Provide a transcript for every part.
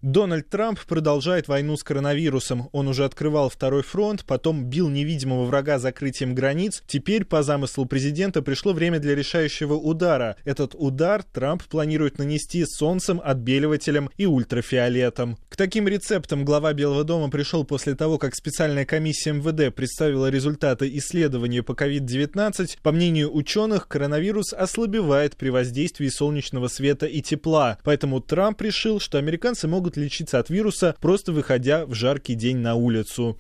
Дональд Трамп продолжает войну с коронавирусом. Он уже открывал второй фронт, потом бил невидимого врага закрытием границ. Теперь, по замыслу президента, пришло время для решающего удара. Этот удар Трамп планирует нанести солнцем, отбеливателем и ультрафиолетом. К таким рецептам глава Белого дома пришел после того, как специальная комиссия МВД представила результаты исследования по COVID-19. По мнению ученых, коронавирус ослабевает при воздействии солнечного света и тепла. Поэтому Трамп решил, что американцы могут лечиться от вируса, просто выходя в жаркий день на улицу.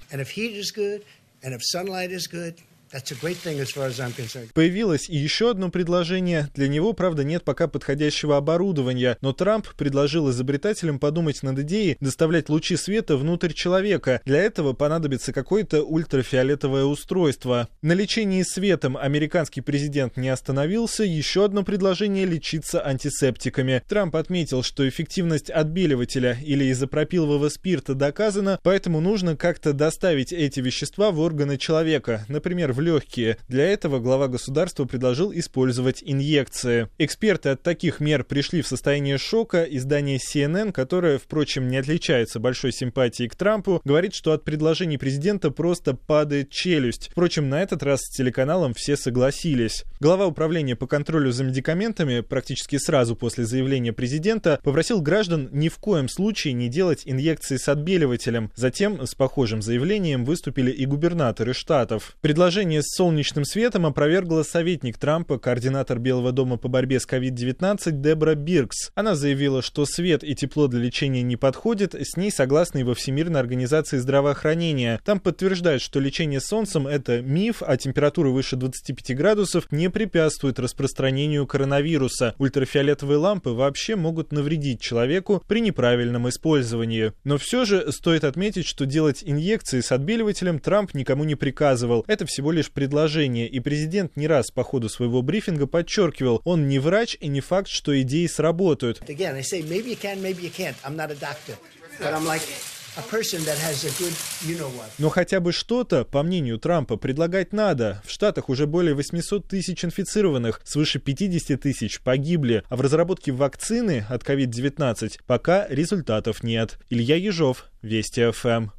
Появилось и еще одно предложение. Для него, правда, нет пока подходящего оборудования, но Трамп предложил изобретателям подумать над идеей доставлять лучи света внутрь человека. Для этого понадобится какое-то ультрафиолетовое устройство. На лечении светом американский президент не остановился. Еще одно предложение — лечиться антисептиками. Трамп отметил, что эффективность отбеливателя или изопропилового спирта доказана, поэтому нужно как-то доставить эти вещества в органы человека, например, в легкие. Для этого глава государства предложил использовать инъекции. Эксперты от таких мер пришли в состояние шока. Издание CNN, которое, впрочем, не отличается большой симпатией к Трампу, говорит, что от предложений президента просто падает челюсть. Впрочем, на этот раз с телеканалом все согласились. Глава управления по контролю за медикаментами практически сразу после заявления президента попросил граждан ни в коем случае не делать инъекции с отбеливателем. Затем с похожим заявлением выступили и губернаторы штатов. Предложение с солнечным светом опровергла советник Трампа, координатор Белого дома по борьбе с COVID-19 Дебора Биркс. Она заявила, что свет и тепло для лечения не подходят, с ней согласны и во Всемирной организации здравоохранения. Там подтверждают, что лечение солнцем — это миф, а температура выше 25 градусов не препятствует распространению коронавируса. Ультрафиолетовые лампы вообще могут навредить человеку при неправильном использовании. Но все же стоит отметить, что делать инъекции с отбеливателем Трамп никому не приказывал. Это всего лишь предложение, и президент не раз по ходу своего брифинга подчеркивал, он не врач и не факт, что идеи сработают. Но хотя бы что-то, по мнению Трампа, предлагать надо. В Штатах уже более 800 тысяч инфицированных, свыше 50 тысяч погибли, а в разработке вакцины от COVID-19 пока результатов нет. Илья Ежов, Вести ФМ.